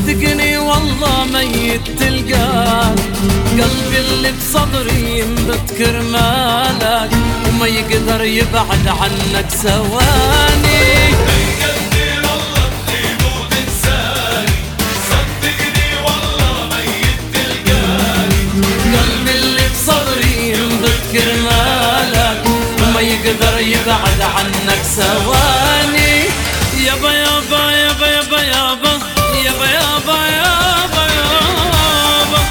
صدقني والله ميت تلقاه، قلبي اللي بصدري ينبت كرمالك وما يقدر يبعد عنك ثواني. كرمالك وما يقدر يبعد عنك ثواني. يابا يابا يابا يابا يابا يابا يابا يابا يابا.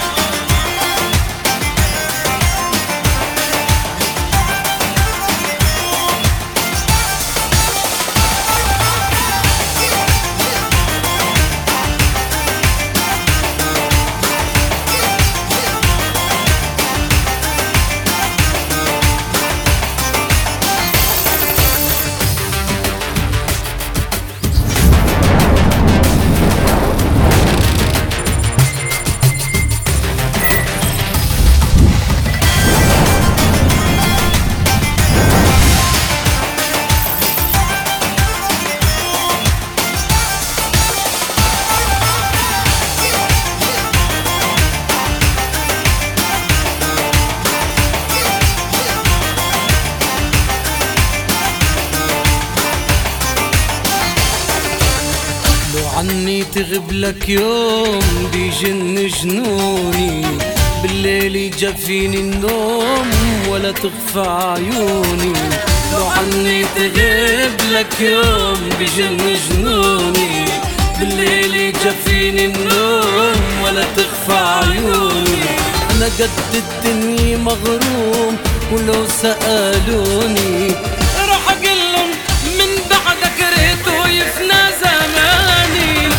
عني تغب لك يوم بيجن جنوني، بالليل يجفيني النوم ولا تخفى عيوني. لو عني تغب لك يوم بيجن جنوني، بالليل يجفيني النوم ولا تخفى عيوني. أنا قد الدنيا مغروم ولو سألوني راح أقلن من بعدك ريته يفنى زماني.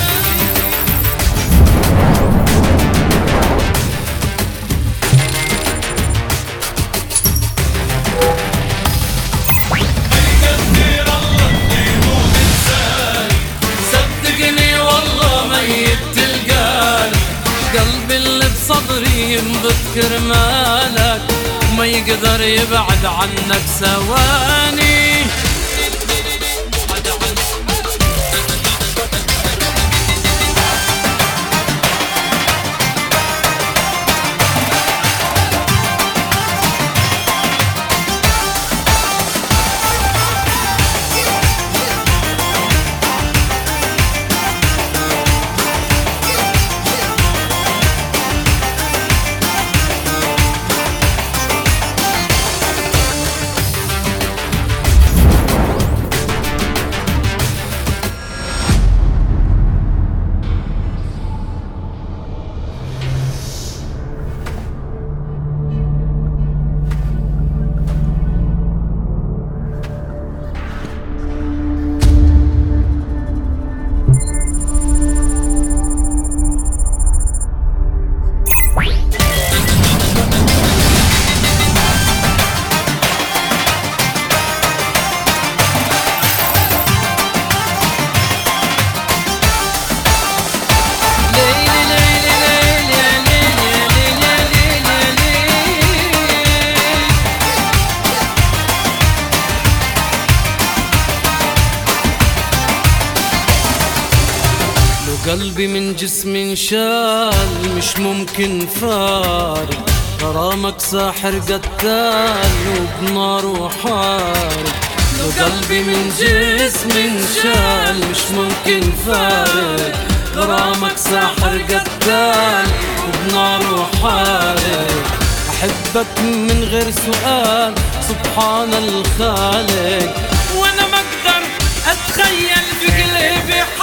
صدقني والله ميت تلقاني، قلبي اللي بصدري ينبت كرمالك وما يقدر يبعد عنك ثواني. قلبي من جسمي انشال مش ممكن فارق، غرامك ساحر قتال وبنار وحارق. لو قلبي من جسمي انشال مش ممكن فارق، غرامك ساحر قتال وبنار وحارق. أحبك من غير سؤال سبحان الخالق، وأنا ما أقدر أتخيل في قلبي